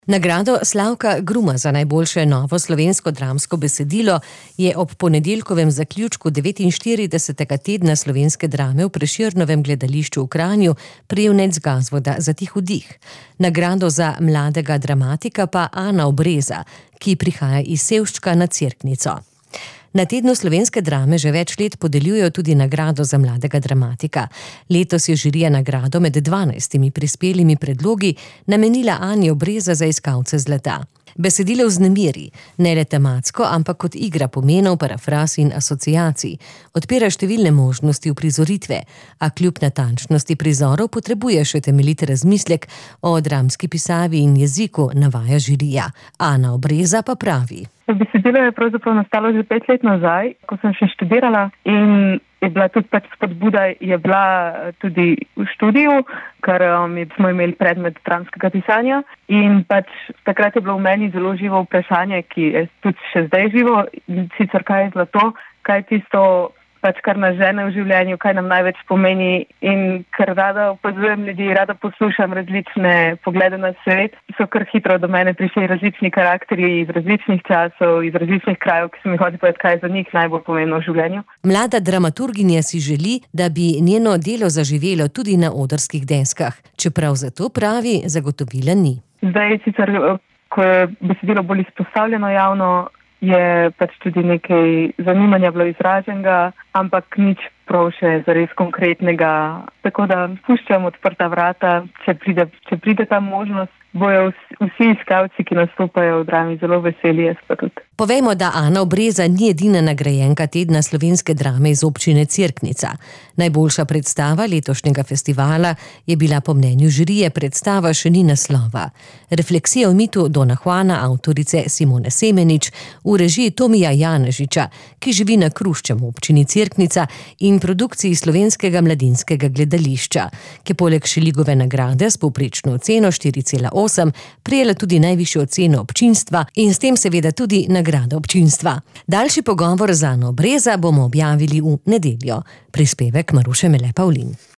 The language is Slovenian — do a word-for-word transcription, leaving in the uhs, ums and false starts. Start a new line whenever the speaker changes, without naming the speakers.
Nagrado Slavka Gruma za najboljše novo slovensko dramsko besedilo je ob ponedeljkovem zaključku devetinštiridesetega tedna slovenske drame v Prešernovem gledališču v Kranju prejel Nec Gazvoda za Tih vdih. Nagrado za mladega dramatika pa Ana Obreza, ki prihaja iz Sevščka na Cerknico. Na tednu slovenske drame že več let podeljujejo tudi nagrado za mladega dramatika. Letos je žirija nagrado med dvanajstimi prispelimi predlogi namenila Ani Obreza za iskalce zlata. Besedilo vznemiri, ne le tematsko, ampak kot igra pomenov, parafraz in asociacij. Odpira številne možnosti uprizoritve, a kljub natančnosti prizorov potrebuje še temeljit razmislek o dramski pisavi in jeziku, navaja žirija. Ana Obreza pa pravi.
Besedilo je pravzaprav nastalo že pet let nazaj, ko sem še študirala, in je bila tudi pač spodbuda, je bila tudi v študiju, ker um, smo imeli predmet dramskega pisanja, in pač takrat je bilo v meni zelo živo vprašanje, ki je tudi še zdaj živo, sicer kaj je zlato, kaj tisto pač kar nas žene v življenju, kaj nam največ pomeni, in ker rada opazujem ljudi, rada poslušam različne poglede na svet, so kar hitro do mene prišli različni karakteri iz različnih časov, iz različnih krajev, ki so mi hoteli povedati, kaj je za njih najbolj pomembno v življenju.
Mlada dramaturginja si želi, da bi njeno delo zaživelo tudi na odrskih deskah, čeprav za to, pravi, zagotovila ni.
Zdaj sicer, ko je besedilo bolj izpostavljeno javno, je pač tudi nekaj zanimanja bilo izraženega, ampak nič prav še zares konkretnega. Tako da puščam odprta vrata, če pride, če pride ta možnost, bojo vsi iskalci, ki nastopajo v drami, zelo veseli, jaz pa tudi.
Povejmo, da Ana Obreza ni edina nagrajenka tedna slovenske drame iz občine Cerknica. Najboljša predstava letošnjega festivala je bila po mnenju žirije predstava Še ni naslova. Refleksija o mitu Dona Juana avtorice Simone Semenič v režiji Tomija Janežiča, ki živi na Kruščem v občini Cerknica, in produkciji Slovenskega mladinskega gledališča, ki poleg Šeligove nagrade s povprečno oceno štiri cela osem prejela tudi najvišjo oceno občinstva in s tem seveda tudi nagrado občinstva. Daljši pogovor z Ano Obreza bomo objavili v nedeljo. Prispevek Maruše Mele Pavlin.